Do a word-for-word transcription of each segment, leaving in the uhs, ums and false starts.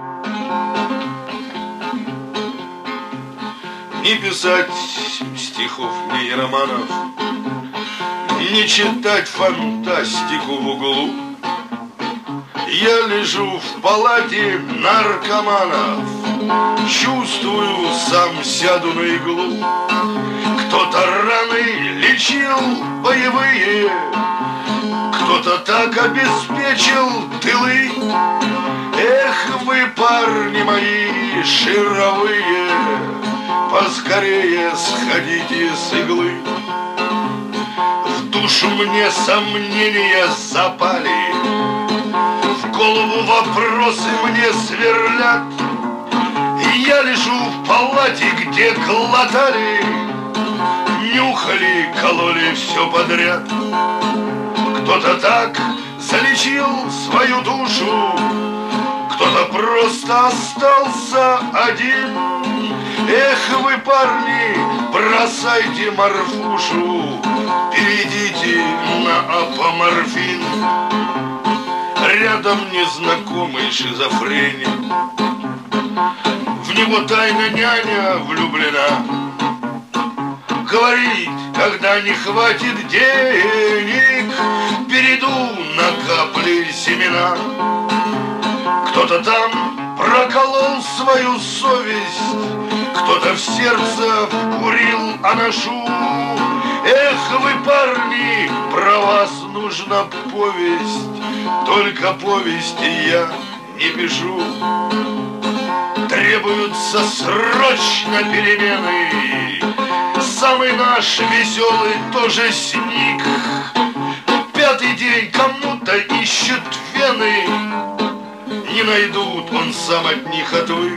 Не писать стихов, ни романов, не читать фантастику в углу. Я лежу в палате наркоманов, чувствую, сам сяду на иглу. Кто-то раны лечил боевые, кто-то так обеспечил тылы. Эх вы, парни мои шаровые, поскорее сходите с иглы. В душу мне сомнения запали, в голову вопросы мне сверлят. Я лежу в палате, где глотали, нюхали, кололи все подряд. Кто-то так залечил свою душу, кто-то просто остался один. Эх вы, парни, бросайте морфушу, перейдите на апоморфин. Рядом незнакомый шизофреник, в него тайно няня влюблена. Говорит, когда не хватит денег, перейду на капли семена. Кто-то там проколол свою совесть, кто-то в сердце вкурил анашу. Эх вы, парни, про вас нужна повесть, только повести я не пишу. Требуются срочно перемены, самый наш веселый тоже сник. Пятый день кому-то ищет вены, не найдут, он сам от них отвык.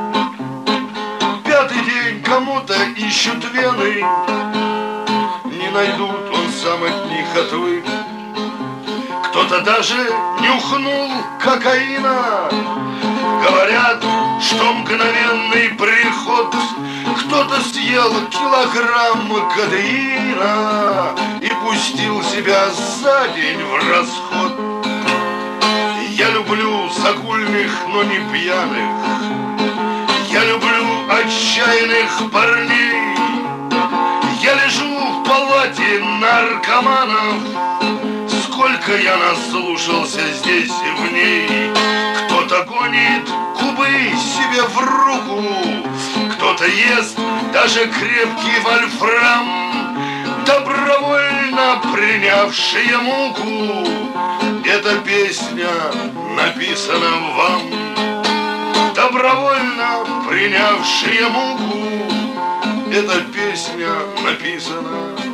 Пятый день кому-то ищут вены, не найдут, он сам от них отвык. Кто-то даже нюхнул кокаина, говорят, что мгновенный приход. Кто-то съел килограмм кадеина и пустил себя за день в расход. Я люблю загульных, но не пьяных, я люблю отчаянных парней. Я лежу в палате наркоманов, сколько я наслушался здесь и в ней. Кто-то гонит кубы себе в руку, кто-то ест даже крепкий вольфрам, добровольно принявшие муку. Эта песня написана вам, добровольно принявшие муку. Эта песня написана